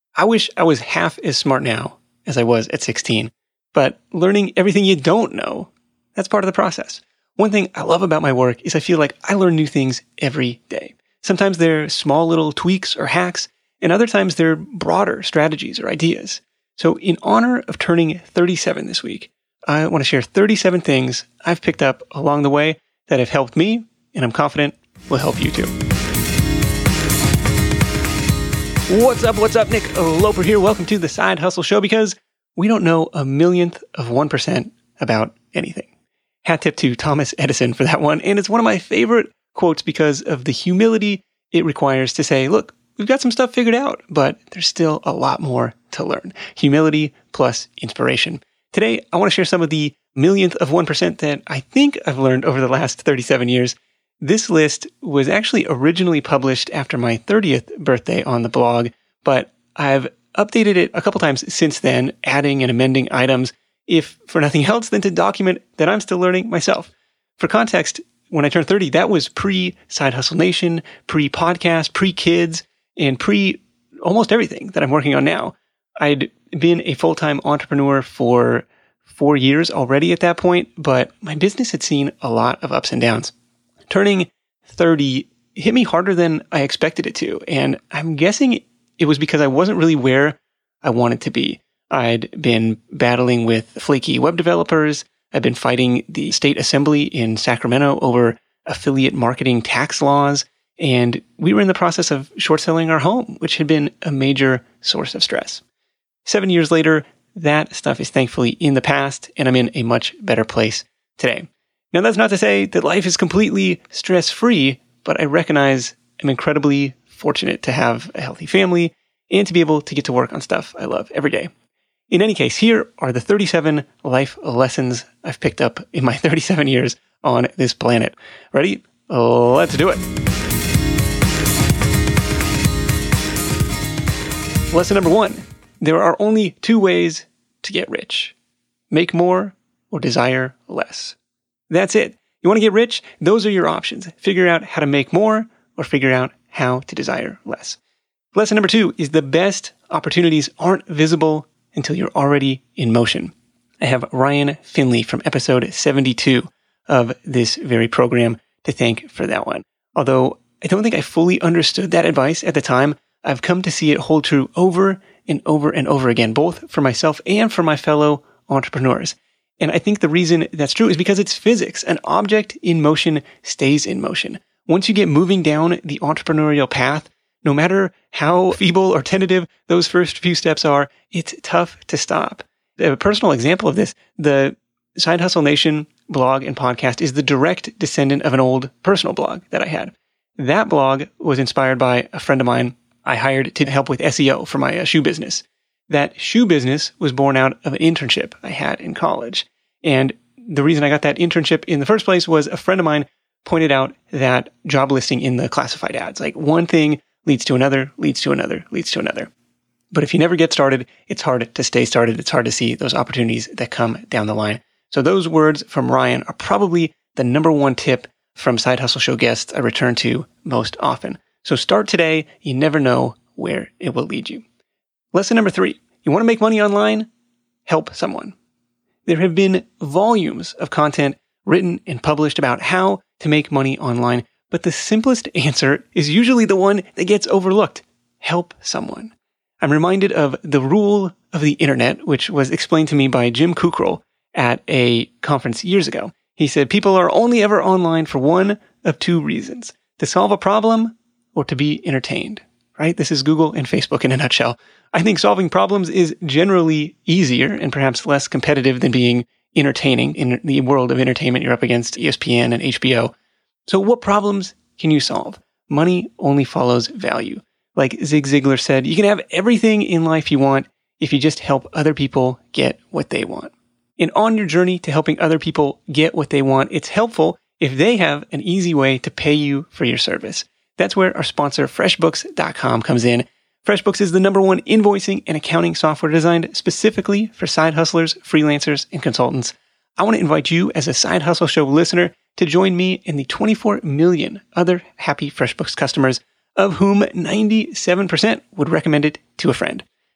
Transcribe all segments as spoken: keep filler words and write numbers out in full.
I wish I was half as smart now as I was at sixteen, but learning everything you don't know, that's part of the process. One thing I love about my work is I feel like I learn new things every day. Sometimes they're small little tweaks or hacks, and other times they're broader strategies or ideas. So in honor of turning thirty-seven this week, I want to share thirty-seven things I've picked up along the way that have helped me, and I'm confident will help you too. What's up, what's up? Nick Loper here. Welcome to the Side Hustle Show, because we don't know a millionth of one percent about anything. Hat tip to Thomas Edison for that one. And it's one of my favorite quotes because of the humility it requires to say, look, we've got some stuff figured out, but there's still a lot more to learn. Humility plus inspiration. Today, I want to share some of the millionth of one percent that I think I've learned over the last thirty-seven years. This list was actually originally published after my thirtieth birthday on the blog, but I've updated it a couple times since then, adding and amending items, if for nothing else than to document that I'm still learning myself. For context, when I turned thirty, that was pre-Side Hustle Nation, pre-podcast, pre-kids, and pre-almost everything that I'm working on now. I'd been a full-time entrepreneur for four years already at that point, but my business had seen a lot of ups and downs. Turning thirty hit me harder than I expected it to, and I'm guessing it was because I wasn't really where I wanted to be. I'd been battling with flaky web developers. I'd been fighting the state assembly in Sacramento over affiliate marketing tax laws, and we were in the process of short selling our home, which had been a major source of stress. Seven years later, that stuff is thankfully in the past, and I'm in a much better place today. Now, that's not to say that life is completely stress-free, but I recognize I'm incredibly fortunate to have a healthy family and to be able to get to work on stuff I love every day. In any case, here are the thirty-seven life lessons I've picked up in my thirty-seven years on this planet. Ready? Let's do it. Lesson number one. There are only two ways to get rich. Make more or desire less. That's it. You want to get rich? Those are your options. Figure out how to make more or figure out how to desire less. Lesson number two is the best opportunities aren't visible until you're already in motion. I have Ryan Finley from episode seventy-two of this very program to thank for that one. Although I don't think I fully understood that advice at the time, I've come to see it hold true over and over and over again, both for myself and for my fellow entrepreneurs. And I think the reason that's true is because it's physics. An object in motion stays in motion. Once you get moving down the entrepreneurial path, no matter how feeble or tentative those first few steps are, it's tough to stop. A personal example of this, the Side Hustle Nation blog and podcast is the direct descendant of an old personal blog that I had. That blog was inspired by a friend of mine I hired to help with S E O for my uh, shoe business. That shoe business was born out of an internship I had in college. And the reason I got that internship in the first place was a friend of mine pointed out that job listing in the classified ads, like one thing leads to another, leads to another, leads to another. But if you never get started, it's hard to stay started. It's hard to see those opportunities that come down the line. So those words from Ryan are probably the number one tip from Side Hustle Show guests I return to most often. So start today. You never know where it will lead you. Lesson number three. You want to make money online? Help someone. There have been volumes of content written and published about how to make money online, but the simplest answer is usually the one that gets overlooked. Help someone. I'm reminded of the rule of the internet, which was explained to me by Jim Kukral at a conference years ago. He said, people are only ever online for one of two reasons: to solve a problem or to be entertained, right? This is Google and Facebook in a nutshell. I think solving problems is generally easier and perhaps less competitive than being entertaining. In the world of entertainment, you're up against E S P N and H B O. So what problems can you solve? Money only follows value. Like Zig Ziglar said, you can have everything in life you want if you just help other people get what they want. And on your journey to helping other people get what they want, it's helpful if they have an easy way to pay you for your service. That's where our sponsor, FreshBooks dot com, comes in. FreshBooks is the number one invoicing and accounting software designed specifically for side hustlers, freelancers, and consultants. I want to invite you as a Side Hustle Show listener to join me and the twenty-four million other happy FreshBooks customers, of whom ninety-seven percent would recommend it to a friend.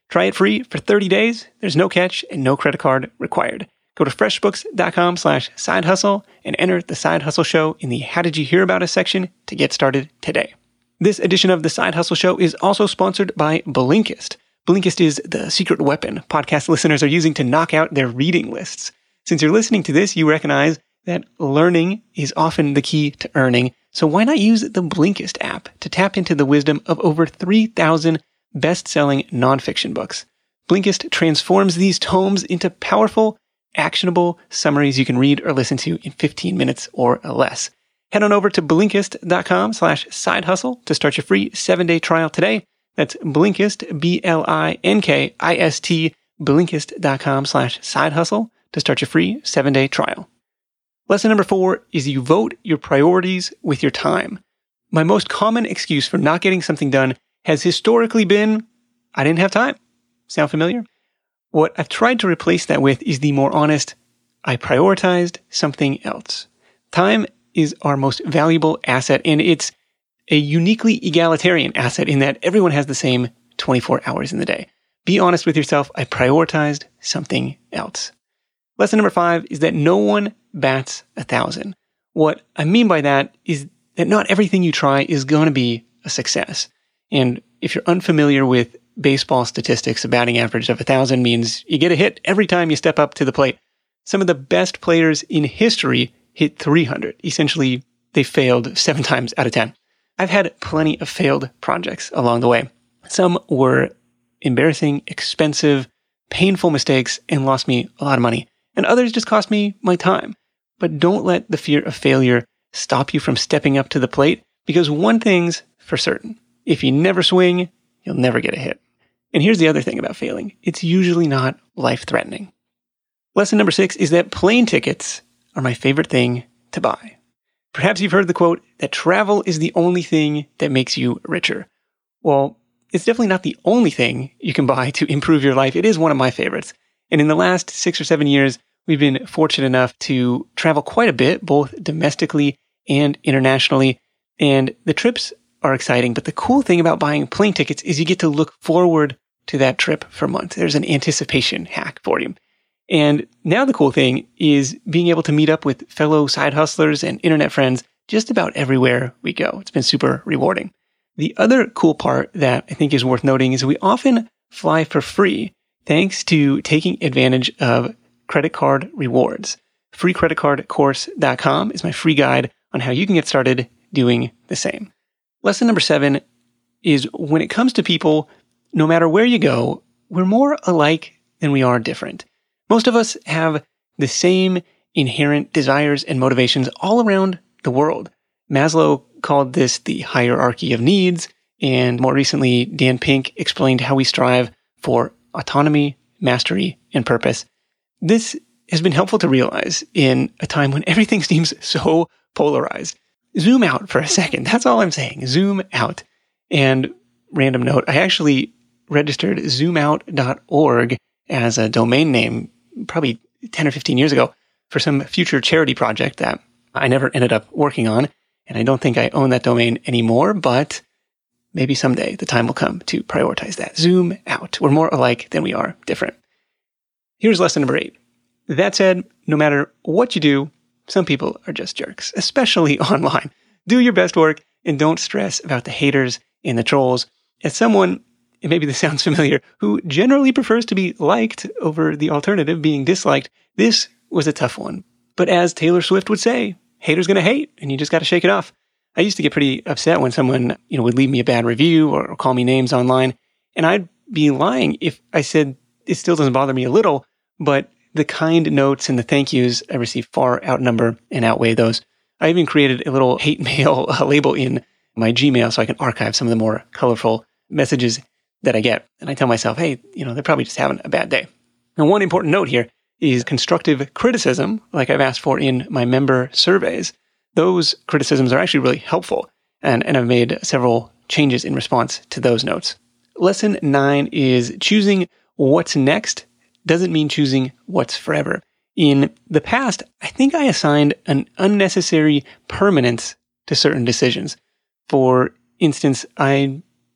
Try it free for thirty days. There's no catch and no credit card required. Go to freshbooks.com slash side hustle and enter the Side Hustle Show in the How Did You Hear About Us section to get started today. This edition of the Side Hustle Show is also sponsored by Blinkist. Blinkist is the secret weapon podcast listeners are using to knock out their reading lists. Since you're listening to this, you recognize that learning is often the key to earning. So why not use the Blinkist app to tap into the wisdom of over three thousand best-selling nonfiction books? Blinkist transforms these tomes into powerful, actionable summaries you can read or listen to in fifteen minutes or less. Head on over to Blinkist.com slash side hustle to start your free seven-day trial today. That's Blinkist, B L I N K I S T, Blinkist.com slash side hustle to start your free seven-day trial. Lesson number four is you vote your priorities with your time. My most common excuse for not getting something done has historically been, I didn't have time. Sound familiar? What I've tried to replace that with is the more honest, I prioritized something else. Time is our most valuable asset, and it's a uniquely egalitarian asset in that everyone has the same twenty-four hours in the day. Be honest with yourself. I prioritized something else. Lesson number five is that no one bats a thousand. What I mean by that is that not everything you try is going to be a success. And if you're unfamiliar with baseball statistics, a batting average of a thousand means you get a hit every time you step up to the plate. Some of the best players in history hit three hundred. Essentially, they failed seven times out of ten. I've had plenty of failed projects along the way. Some were embarrassing, expensive, painful mistakes and lost me a lot of money. And others just cost me my time. But don't let the fear of failure stop you from stepping up to the plate, because one thing's for certain. If you never swing, you'll never get a hit. And here's the other thing about failing. It's usually not life-threatening. Lesson number six is that plane tickets are my favorite thing to buy. Perhaps you've heard the quote that travel is the only thing that makes you richer. Well, it's definitely not the only thing you can buy to improve your life. It is one of my favorites. And in the last six or seven years, we've been fortunate enough to travel quite a bit, both domestically and internationally. And the trips are exciting. But the cool thing about buying plane tickets is you get to look forward to that trip for months. There's an anticipation hack for you. And now the cool thing is being able to meet up with fellow side hustlers and internet friends just about everywhere we go. It's been super rewarding. The other cool part that I think is worth noting is we often fly for free thanks to taking advantage of credit card rewards. free credit card course dot com is my free guide on how you can get started doing the same. Lesson number seven is when it comes to people, no matter where you go, we're more alike than we are different. Most of us have the same inherent desires and motivations all around the world. Maslow called this the hierarchy of needs, and more recently, Dan Pink explained how we strive for autonomy, mastery, and purpose. This has been helpful to realize in a time when everything seems so polarized. Zoom out for a second. That's all I'm saying. Zoom out. And random note, I actually registered zoom out dot org as a domain name probably ten or fifteen years ago for some future charity project that I never ended up working on. And I don't think I own that domain anymore, but maybe someday the time will come to prioritize that. Zoom out. We're more alike than we are different. Here's lesson number eight. That said, no matter what you do, some people are just jerks, especially online. Do your best work and don't stress about the haters and the trolls. As someone, and maybe this sounds familiar, who generally prefers to be liked over the alternative being disliked, this was a tough one. But as Taylor Swift would say, haters gonna hate, and you just gotta shake it off. I used to get pretty upset when someone, you know, would leave me a bad review or, or call me names online, and I'd be lying if I said it still doesn't bother me a little, but the kind notes and the thank yous I receive far outnumber and outweigh those. I even created a little hate mail uh, label in my Gmail so I can archive some of the more colorful messages that I get. And I tell myself, hey, you know, they're probably just having a bad day. Now, one important note here is constructive criticism, like I've asked for in my member surveys. Those criticisms are actually really helpful, and, and I've made several changes in response to those notes. Lesson nine is choosing what's next doesn't mean choosing what's forever. In the past, I think I assigned an unnecessary permanence to certain decisions. For instance, I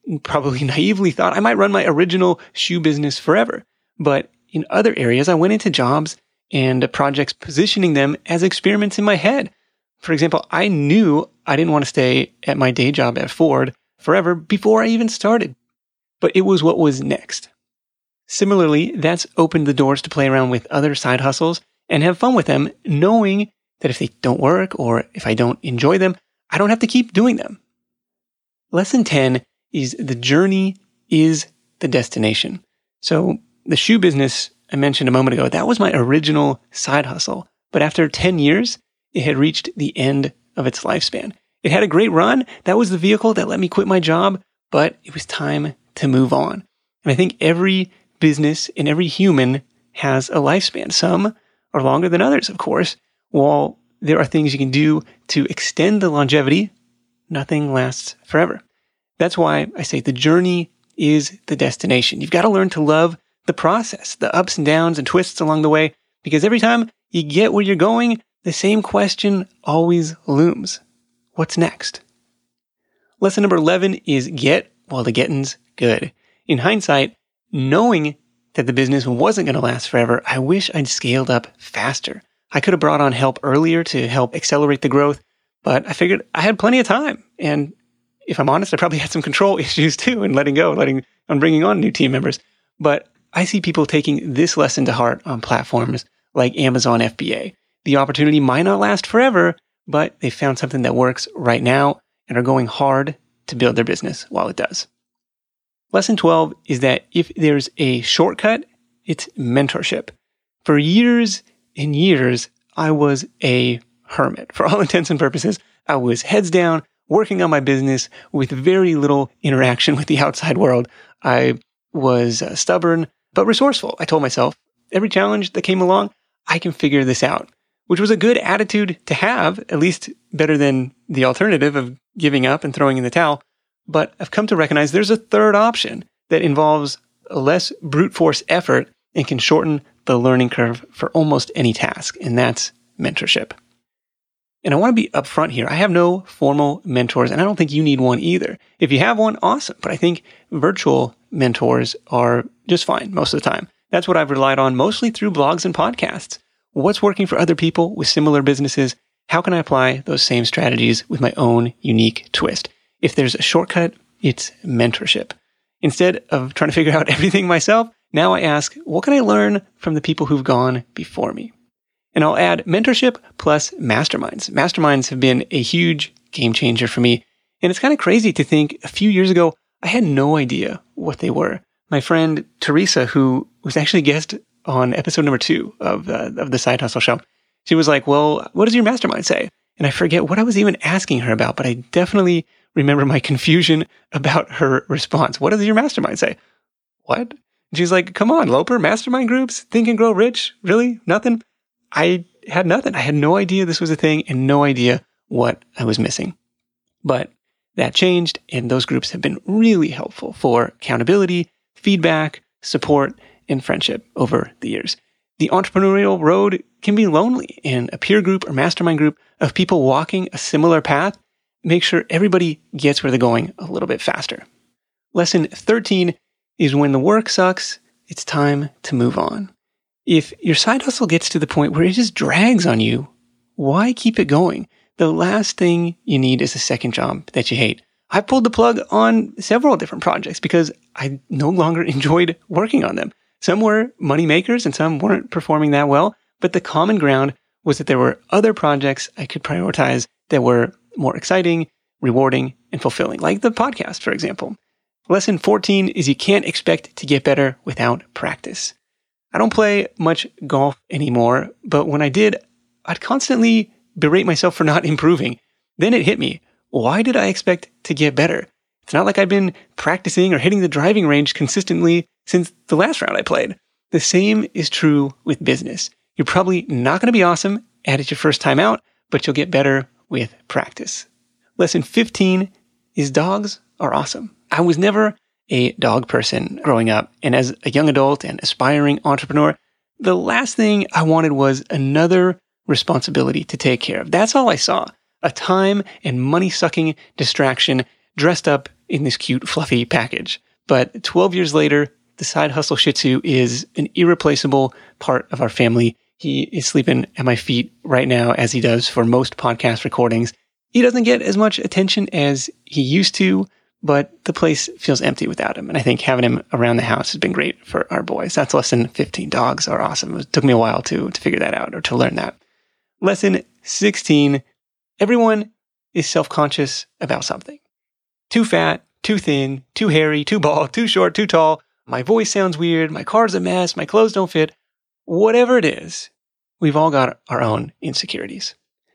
probably naively thought I might run my original shoe business forever. But in other areas, I went into jobs and projects positioning them as experiments in my head. For example, I knew I didn't want to stay at my day job at Ford forever before I even started, but it was what was next. Similarly, that's opened the doors to play around with other side hustles and have fun with them, knowing that if they don't work or if I don't enjoy them, I don't have to keep doing them. Lesson ten is the journey is the destination. So the shoe business I mentioned a moment ago, that was my original side hustle. But after ten years, it had reached the end of its lifespan. It had a great run. That was the vehicle that let me quit my job, but it was time to move on. And I think every business and every human has a lifespan. Some are longer than others, of course. While there are things you can do to extend the longevity, nothing lasts forever. That's why I say the journey is the destination. You've got to learn to love the process, the ups and downs and twists along the way, because every time you get where you're going, the same question always looms. What's next? Lesson number eleven is get while the getting's good. In hindsight, knowing that the business wasn't going to last forever, I wish I'd scaled up faster. I could have brought on help earlier to help accelerate the growth, but I figured I had plenty of time. And if I'm honest, I probably had some control issues too in letting go, letting on bringing on new team members. But I see people taking this lesson to heart on platforms like Amazon F B A. The opportunity might not last forever, but they found something that works right now and are going hard to build their business while it does. Lesson twelve is that if there's a shortcut, it's mentorship. For years and years, I was a hermit. For all intents and purposes, I was heads down, working on my business with very little interaction with the outside world. I was uh, stubborn, but resourceful. I told myself, every challenge that came along, I can figure this out, which was a good attitude to have, at least better than the alternative of giving up and throwing in the towel. But I've come to recognize there's a third option that involves a less brute force effort and can shorten the learning curve for almost any task, and that's mentorship. And I want to be upfront here. I have no formal mentors, and I don't think you need one either. If you have one, awesome. But I think virtual mentors are just fine most of the time. That's what I've relied on mostly through blogs and podcasts. What's working for other people with similar businesses? How can I apply those same strategies with my own unique twist? If there's a shortcut, it's mentorship. Instead of trying to figure out everything myself, now I ask, what can I learn from the people who've gone before me? And I'll add mentorship plus masterminds. Masterminds have been a huge game changer for me. And it's kind of crazy to think a few years ago, I had no idea what they were. My friend Teresa, who was actually a guest on episode number two of, uh, of the Side Hustle Show, she was like, well, what does your mastermind say? And I forget what I was even asking her about, but I definitely remember my confusion about her response. What does your mastermind say? What? And she's like, come on, Loper, mastermind groups, Think and Grow Rich? Really? Nothing? I had nothing. I had no idea this was a thing and no idea what I was missing. But that changed, and those groups have been really helpful for accountability, feedback, support, and friendship over the years. The entrepreneurial road can be lonely, and a peer group or mastermind group of people walking a similar path makes sure everybody gets where they're going a little bit faster. Lesson thirteen is when the work sucks, it's time to move on. If your side hustle gets to the point where it just drags on you, why keep it going? The last thing you need is a second job that you hate. I pulled the plug on several different projects because I no longer enjoyed working on them. Some were money makers and some weren't performing that well, but the common ground was that there were other projects I could prioritize that were more exciting, rewarding, and fulfilling, like the podcast, for example. Lesson fourteen is you can't expect to get better without practice. I don't play much golf anymore, but when I did, I'd constantly berate myself for not improving. Then it hit me. Why did I expect to get better? It's not like I've been practicing or hitting the driving range consistently since the last round I played. The same is true with business. You're probably not going to be awesome at it your first time out, but you'll get better with practice. Lesson fifteen is dogs are awesome. I was never a dog person growing up, and as a young adult and aspiring entrepreneur, the last thing I wanted was another responsibility to take care of. That's all I saw. A time and money-sucking distraction dressed up in this cute, fluffy package. But twelve years later, the Side Hustle Shih Tzu is an irreplaceable part of our family. He is sleeping at my feet right now, as he does for most podcast recordings. He doesn't get as much attention as he used to, but the place feels empty without him. And I think having him around the house has been great for our boys. That's lesson fifteen. Dogs are awesome. It took me a while to, to figure that out or to learn that. Lesson sixteen. Everyone is self-conscious about something. Too fat, too thin, too hairy, too bald, too short, too tall. My voice sounds weird. My car's a mess. My clothes don't fit. Whatever it is, we've all got our own insecurities.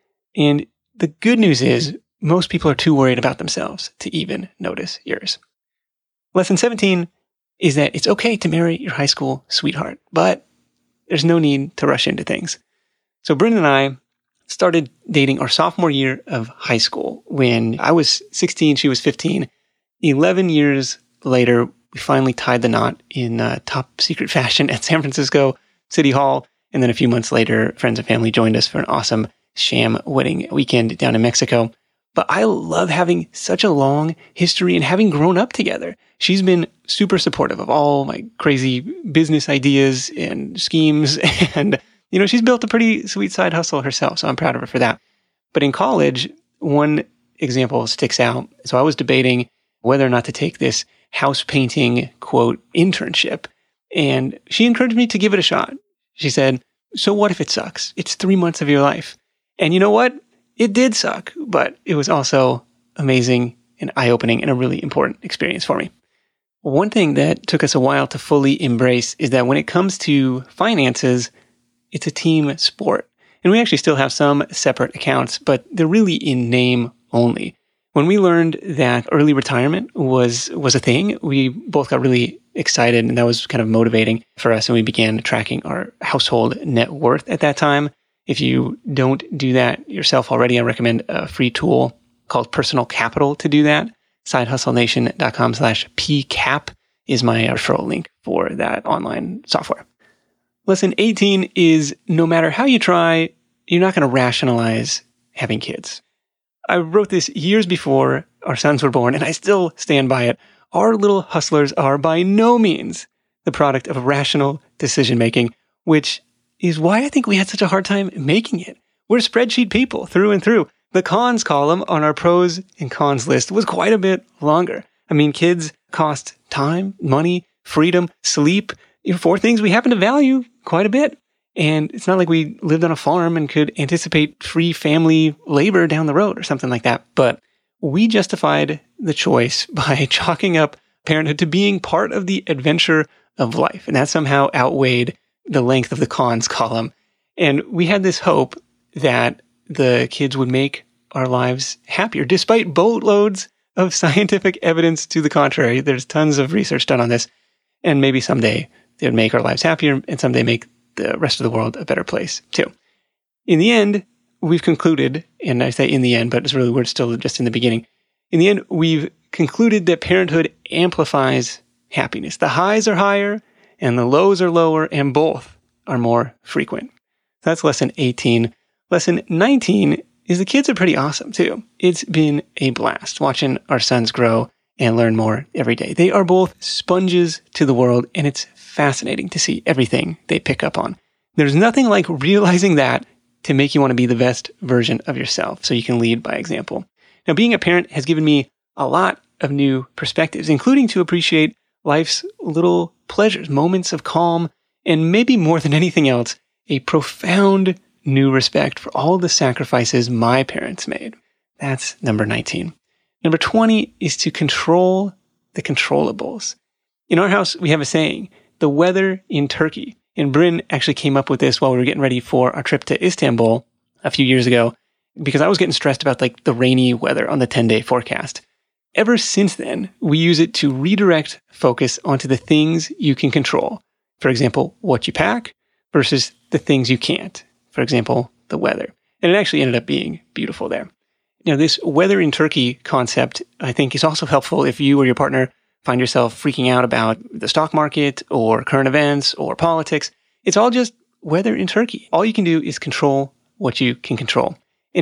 And the good news is most people are too worried about themselves to even notice yours. Lesson seventeen is that it's okay to marry your high school sweetheart, but there's no need to rush into things. So Bryn and I started dating our sophomore year of high school when I was sixteen, she was fifteen. eleven years later, we finally tied the knot in uh, top secret fashion at San Francisco City Hall. And then a few months later, friends and family joined us for an awesome sham wedding weekend down in Mexico. But I love having such a long history and having grown up together. She's been super supportive of all my crazy business ideas and schemes. And, you know, she's built a pretty sweet side hustle herself. So I'm proud of her for that. But in college, one example sticks out. So I was debating whether or not to take this house painting, quote, internship. And she encouraged me to give it a shot. She said, so what if it sucks? It's three months of your life. And you know what? It did suck, but it was also amazing and eye-opening and a really important experience for me. One thing that took us a while to fully embrace is that when it comes to finances, it's a team sport. And we actually still have some separate accounts, but they're really in name only. When we learned that early retirement was was a thing, we both got really excited, and that was kind of motivating for us, and we began tracking our household net worth at that time. If you don't do that yourself already, I recommend a free tool called Personal Capital to do that. sidehustlenation.com slash PCAP is my referral link for that online software. Lesson eighteen is no matter how you try, you're not going to rationalize having kids. I wrote this years before our sons were born, and I still stand by it. Our little hustlers are by no means the product of rational decision-making, which is why I think we had such a hard time making it. We're spreadsheet people through and through. The cons column on our pros and cons list was quite a bit longer. I mean, kids cost time, money, freedom, sleep, you know, four things we happen to value quite a bit. And it's not like we lived on a farm and could anticipate free family labor down the road or something like that. But we justified the choice by chalking up parenthood to being part of the adventure of life. And that somehow outweighed the length of the cons column. And we had this hope that the kids would make our lives happier, despite boatloads of scientific evidence to the contrary. There's tons of research done on this. And maybe someday they would make our lives happier, and someday make the rest of the world a better place too. In the end, we've concluded, and I say in the end, but it's really, we're still just in the beginning. In the end, we've concluded that parenthood amplifies happiness. The highs are higher and the lows are lower, and both are more frequent. That's lesson eighteen. Lesson nineteen is the kids are pretty awesome too. It's been a blast watching our sons grow and learn more every day. They are both sponges to the world, and it's fascinating to see everything they pick up on. There's nothing like realizing that to make you want to be the best version of yourself so you can lead by example. Now, being a parent has given me a lot of new perspectives, including to appreciate life's little pleasures, moments of calm, and maybe more than anything else, a profound new respect for all the sacrifices my parents made. That's number nineteen. Number twenty is to control the controllables. In our house, we have a saying, the weather in Turkey. And Bryn actually came up with this while we were getting ready for our trip to Istanbul a few years ago, because I was getting stressed about like the rainy weather on the ten-day forecast. Ever since then, we use it to redirect focus onto the things you can control. For example, what you pack versus the things you can't. For example, the weather. And it actually ended up being beautiful there. Now, this weather in Turkey concept, I think, is also helpful if you or your partner find yourself freaking out about the stock market or current events or politics. It's all just weather in Turkey. All you can do is control what you can control. And in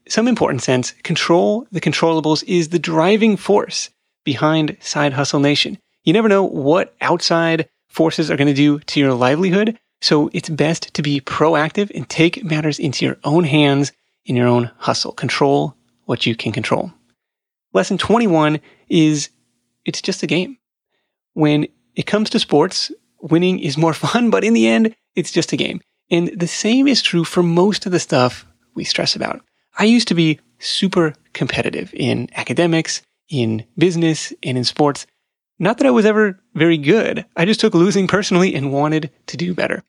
some important sense, control the controllables is the driving force behind Side Hustle Nation. You never know what outside forces are going to do to your livelihood, so it's best to be proactive and take matters into your own hands in your own hustle. Control what you can control. Lesson twenty-one is it's just a game. When it comes to sports, winning is more fun, but in the end, it's just a game. And the same is true for most of the stuff we stress about. I used to be super competitive in academics, in business, and in sports. Not that I was ever very good. I just took losing personally and wanted to do better.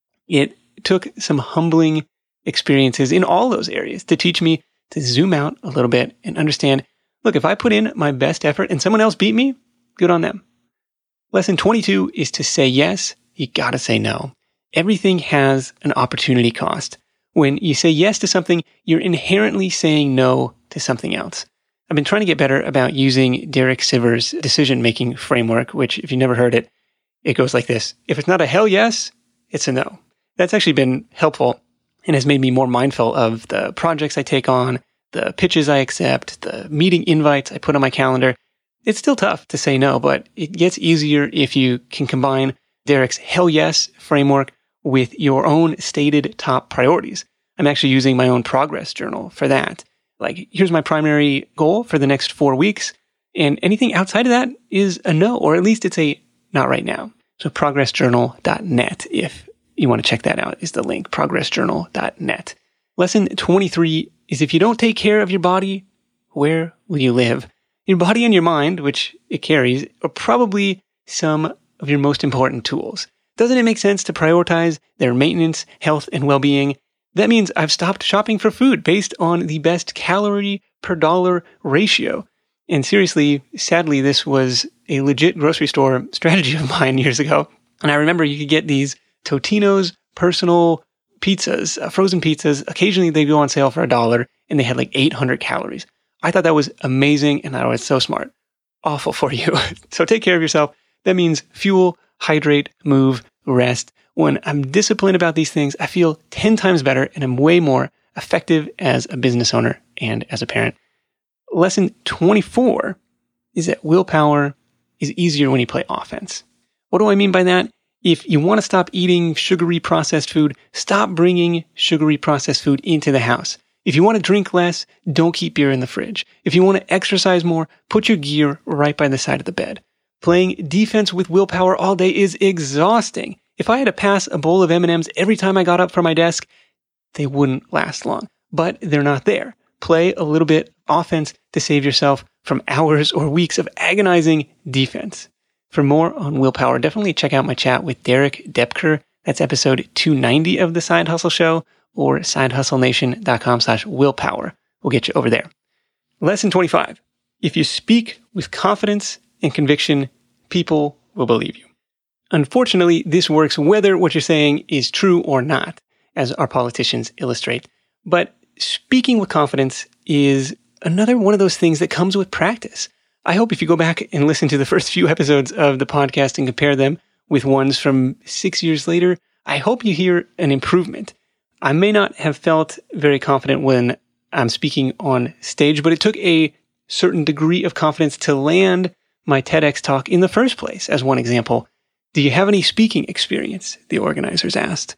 It took some humbling experiences in all those areas to teach me to zoom out a little bit and understand, look, if I put in my best effort and someone else beat me, good on them. Lesson twenty-two is to say yes, you gotta say no. Everything has an opportunity cost. When you say yes to something, you're inherently saying no to something else. I've been trying to get better about using Derek Sivers' decision-making framework, which, if you've never heard it, it goes like this. If it's not a hell yes, it's a no. That's actually been helpful and has made me more mindful of the projects I take on, the pitches I accept, the meeting invites I put on my calendar. It's still tough to say no, but it gets easier if you can combine Derek's hell yes framework with your own stated top priorities. I'm actually using my own progress journal for that. Like, here's my primary goal for the next four weeks, and anything outside of that is a no, or at least it's a not right now. So progress journal dot net, if you want to check that out, is the link, progress journal dot net. Lesson twenty-three is if you don't take care of your body, where will you live? Your body and your mind, which it carries, are probably some of your most important tools. Doesn't it make sense to prioritize their maintenance, health, and well-being? That means I've stopped shopping for food based on the best calorie per dollar ratio. And seriously, sadly, this was a legit grocery store strategy of mine years ago. And I remember you could get these Totino's personal pizzas, uh, frozen pizzas. Occasionally they go on sale for a dollar and they had like eight hundred calories. I thought that was amazing and I was so smart. Awful for you. So take care of yourself. That means fuel, hydrate, move, rest. When I'm disciplined about these things, I feel ten times better and I'm way more effective as a business owner and as a parent. Lesson twenty-four is that willpower is easier when you play offense. What do I mean by that? If you want to stop eating sugary processed food, stop bringing sugary processed food into the house. If you want to drink less, don't keep beer in the fridge. If you want to exercise more, put your gear right by the side of the bed. Playing defense with willpower all day is exhausting. If I had to pass a bowl of M and M's every time I got up from my desk, they wouldn't last long. But they're not there. Play a little bit offense to save yourself from hours or weeks of agonizing defense. For more on willpower, definitely check out my chat with Derek Depker. That's episode two ninety of the Side Hustle Show, or sidehustlenation.com slash willpower. We'll get you over there. Lesson twenty-five. If you speak with confidence and conviction, people will believe you. Unfortunately, this works whether what you're saying is true or not, as our politicians illustrate. But speaking with confidence is another one of those things that comes with practice. I hope if you go back and listen to the first few episodes of the podcast and compare them with ones from six years later, I hope you hear an improvement. I may not have felt very confident when I'm speaking on stage, but it took a certain degree of confidence to land my TEDx talk in the first place. As one example, do you have any speaking experience? The organizers asked.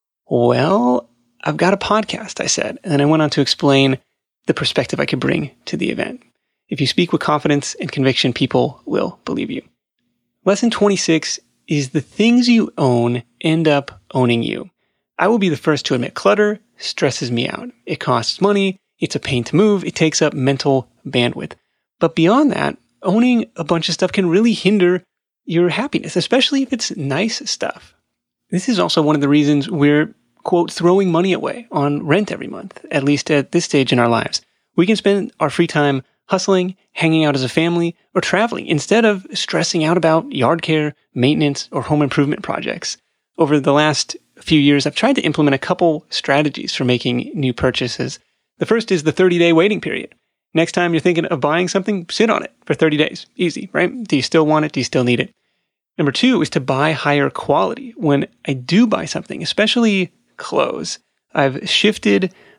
Well, I've got a podcast, I said, and then I went on to explain the perspective I could bring to the event. If you speak with confidence and conviction, people will believe you. Lesson twenty-six is the things you own end up owning you. I will be the first to admit clutter stresses me out. It costs money. It's a pain to move. It takes up mental bandwidth. But beyond that, owning a bunch of stuff can really hinder your happiness, especially if it's nice stuff. This is also one of the reasons we're, quote, throwing money away on rent every month, at least at this stage in our lives. We can spend our free time hustling, hanging out as a family, or traveling instead of stressing out about yard care, maintenance, or home improvement projects. Over the last few years, I've tried to implement a couple strategies for making new purchases. The first is the thirty-day waiting period. Next time you're thinking of buying something, sit on it for thirty days. Easy, right? Do you still want it? Do you still need it? Number two is to buy higher quality. When I do buy something, especially clothes, I've shifted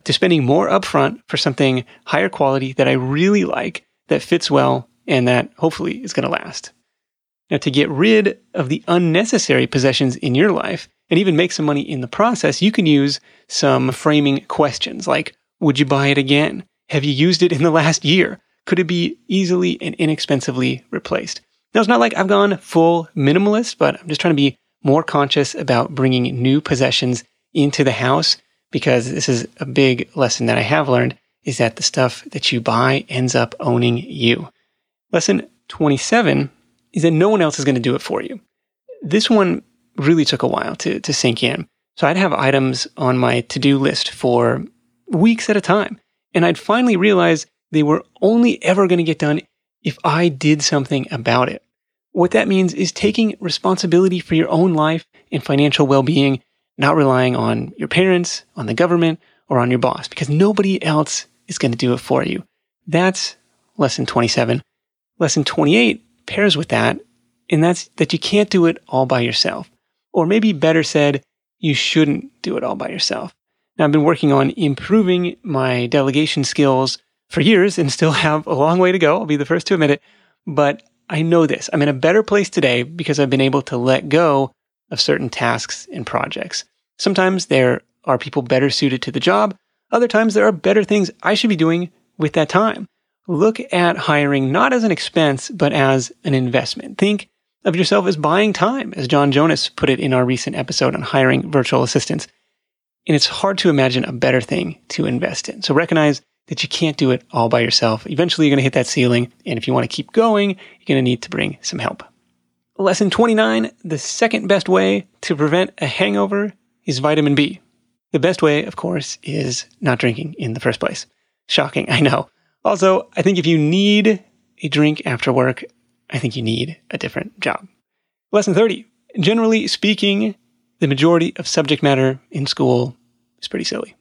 to spending more upfront for something higher quality that I really like, that fits well, and that hopefully is going to last. Now, to get rid of the unnecessary possessions in your life and even make some money in the process, you can use some framing questions like, would you buy it again? Have you used it in the last year? Could it be easily and inexpensively replaced? Now, it's not like I've gone full minimalist, but I'm just trying to be more conscious about bringing new possessions into the house, because this is a big lesson that I have learned, is that the stuff that you buy ends up owning you. Lesson twenty-seven is that no one else is going to do it for you. This one really took a while to, to sink in. So I'd have items on my to-do list for weeks at a time, and I'd finally realize they were only ever going to get done if I did something about it. What that means is taking responsibility for your own life and financial well-being, not relying on your parents, on the government, or on your boss, because nobody else is going to do it for you. That's lesson twenty-seven. Lesson twenty-eight pairs with that, and that's that you can't do it all by yourself. Or maybe better said, you shouldn't do it all by yourself. Now, I've been working on improving my delegation skills for years and still have a long way to go. I'll be the first to admit it. But I know this. I'm in a better place today because I've been able to let go of certain tasks and projects. Sometimes there are people better suited to the job. Other times there are better things I should be doing with that time. Look at hiring not as an expense, but as an investment. Think of yourself as buying time, as John Jonas put it in our recent episode on hiring virtual assistants. And it's hard to imagine a better thing to invest in. So recognize that you can't do it all by yourself. Eventually, you're going to hit that ceiling. And if you want to keep going, you're going to need to bring some help. Lesson twenty-nine, the second best way to prevent a hangover is vitamin B. The best way, of course, is not drinking in the first place. Shocking, I know. Also, I think if you need a drink after work, I think you need a different job. Lesson thirty, generally speaking, the majority of subject matter in school is pretty silly.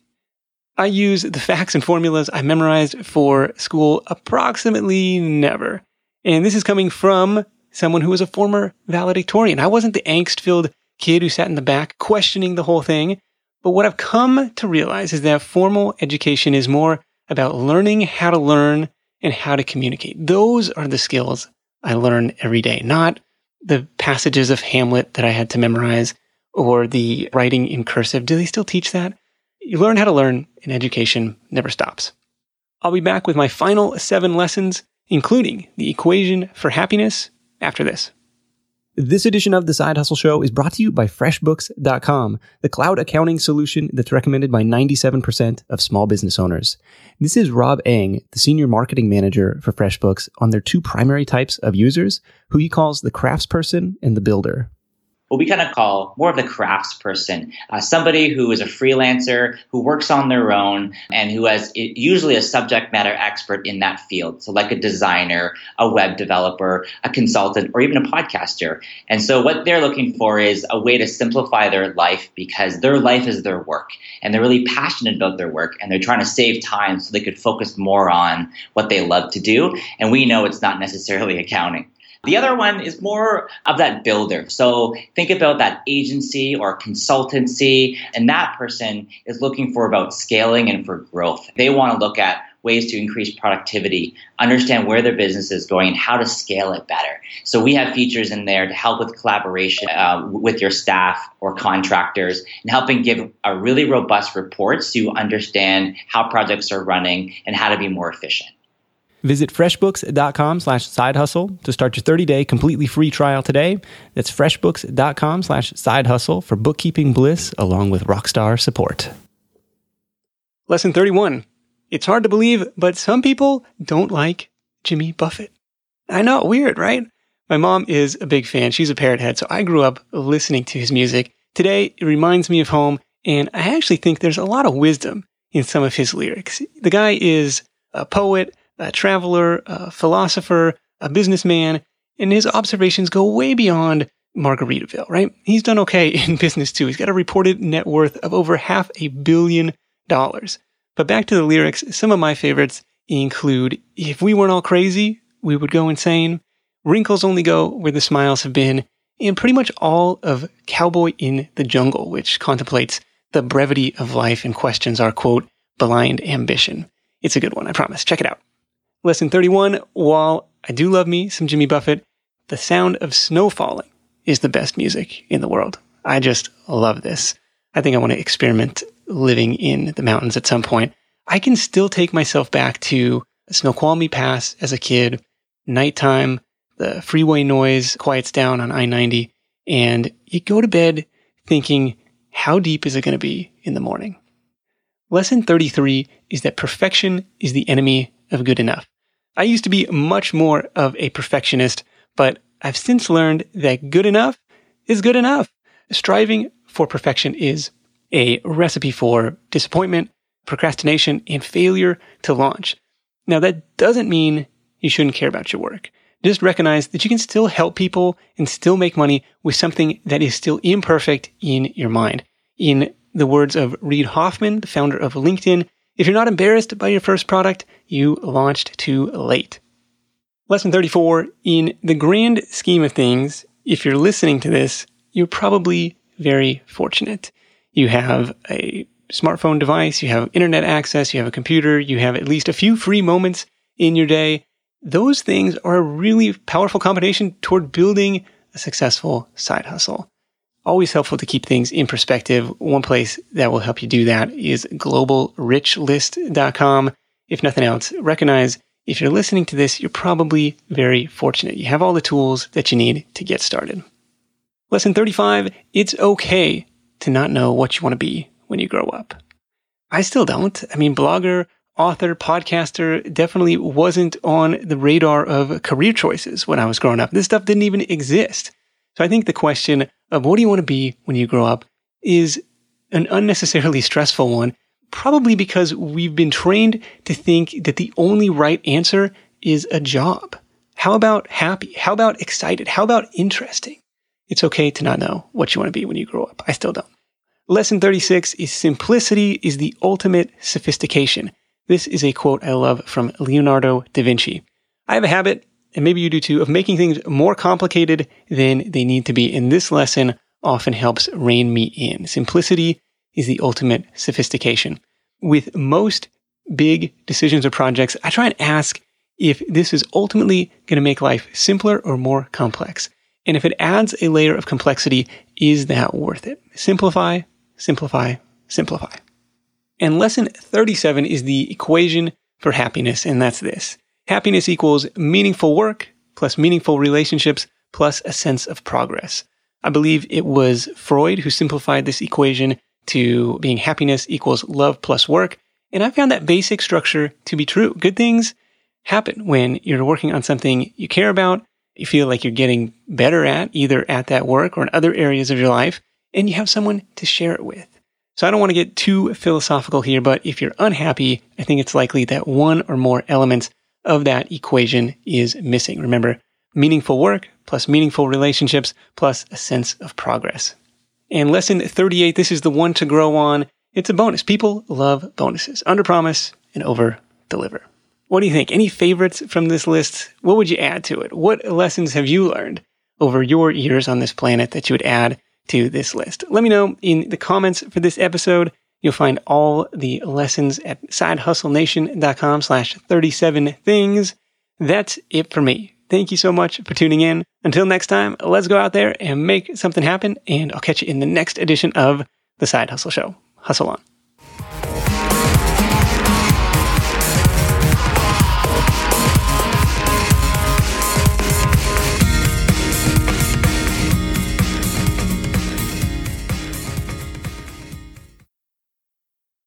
I use the facts and formulas I memorized for school approximately never. And this is coming from someone who was a former valedictorian. I wasn't the angst-filled kid who sat in the back questioning the whole thing. But what I've come to realize is that formal education is more about learning how to learn and how to communicate. Those are the skills I learn every day, not the passages of Hamlet that I had to memorize or the writing in cursive. Do they still teach that? You learn how to learn, and education never stops. I'll be back with my final seven lessons, including the equation for happiness, after this. This edition of The Side Hustle Show is brought to you by FreshBooks dot com, the cloud accounting solution that's recommended by ninety-seven percent of small business owners. This is Rob Eng, the senior marketing manager for FreshBooks, on their two primary types of users, who he calls the craftsperson and the builder. What we kind of call more of the craftsperson, uh, somebody who is a freelancer, who works on their own, and who has usually a subject matter expert in that field. So like a designer, a web developer, a consultant, or even a podcaster. And so what they're looking for is a way to simplify their life, because their life is their work, and they're really passionate about their work, and they're trying to save time so they could focus more on what they love to do. And we know it's not necessarily accounting. The other one is more of that builder. So think about that agency or consultancy, and that person is looking for about scaling and for growth. They want to look at ways to increase productivity, understand where their business is going, and how to scale it better. So we have features in there to help with collaboration uh, with your staff or contractors, and helping give a really robust report so you understand how projects are running and how to be more efficient. Visit FreshBooks.com slash side hustle to start your thirty-day completely free trial today. That's FreshBooks.com slash side hustle for bookkeeping bliss along with rockstar support. Lesson thirty-one. It's hard to believe, but some people don't like Jimmy Buffett. I know, weird, right? My mom is a big fan. She's a Parrot head, so I grew up listening to his music. Today, it reminds me of home, and I actually think there's a lot of wisdom in some of his lyrics. The guy is a poet, a traveler, a philosopher, a businessman, and his observations go way beyond Margaritaville, right? He's done okay in business too. He's got a reported net worth of over half a billion dollars. But back to the lyrics, some of my favorites include, if we weren't all crazy, we would go insane. Wrinkles only go where the smiles have been. And pretty much all of Cowboy in the Jungle, which contemplates the brevity of life and questions our, quote, Blind Ambition. It's a good one, I promise. Check it out. Lesson thirty-one, while I do love me some Jimmy Buffett, the sound of snow falling is the best music in the world. I just love this. I think I want to experiment living in the mountains at some point. I can still take myself back to Snoqualmie Pass as a kid, nighttime, the freeway noise quiets down on I ninety, and you go to bed thinking, how deep is it going to be in the morning? Lesson thirty-three is that perfection is the enemy of good enough. I used to be much more of a perfectionist, but I've since learned that good enough is good enough. Striving for perfection is a recipe for disappointment, procrastination, and failure to launch. Now, that doesn't mean you shouldn't care about your work. Just recognize that you can still help people and still make money with something that is still imperfect in your mind. In the words of Reid Hoffman, the founder of LinkedIn, if you're not embarrassed by your first product, you launched too late. Lesson thirty-four, in the grand scheme of things, if you're listening to this, you're probably very fortunate. You have a smartphone device, you have internet access, you have a computer, you have at least a few free moments in your day. Those things are a really powerful combination toward building a successful side hustle. Always helpful to keep things in perspective. One place that will help you do that is global rich list dot com. If nothing else, recognize if you're listening to this, you're probably very fortunate. You have all the tools that you need to get started. Lesson thirty-five, it's okay to not know what you want to be when you grow up. I still don't. I mean, blogger, author, podcaster definitely wasn't on the radar of career choices when I was growing up. This stuff didn't even exist. So I think the question of what do you want to be when you grow up is an unnecessarily stressful one, probably because we've been trained to think that the only right answer is a job. How about happy? How about excited? How about interesting? It's okay to not know what you want to be when you grow up. I still don't. Lesson thirty-six is simplicity is the ultimate sophistication. This is a quote I love from Leonardo da Vinci. I have a habit, and maybe you do too, of making things more complicated than they need to be. And this lesson often helps rein me in. Simplicity is the ultimate sophistication. With most big decisions or projects, I try and ask if this is ultimately going to make life simpler or more complex. And if it adds a layer of complexity, is that worth it? Simplify, simplify, simplify. And lesson thirty-seven is the equation for happiness, and that's this. Happiness equals meaningful work plus meaningful relationships plus a sense of progress. I believe it was Freud who simplified this equation to being happiness equals love plus work, and I found that basic structure to be true. Good things happen when you're working on something you care about, you feel like you're getting better at, either at that work or in other areas of your life, and you have someone to share it with. So I don't want to get too philosophical here, but if you're unhappy, I think it's likely that one or more elements of that equation is missing. Remember, meaningful work plus meaningful relationships plus a sense of progress. And lesson thirty-eight, this is the one to grow on. It's a bonus. People love bonuses. Underpromise and over-deliver. What do you think? Any favorites from this list? What would you add to it? What lessons have you learned over your years on this planet that you would add to this list? Let me know in the comments for this episode. You'll find all the lessons at sidehustlenation.com slash 37 things. That's it for me. Thank you so much for tuning in. Until next time, let's go out there and make something happen, and I'll catch you in the next edition of The Side Hustle Show. Hustle on.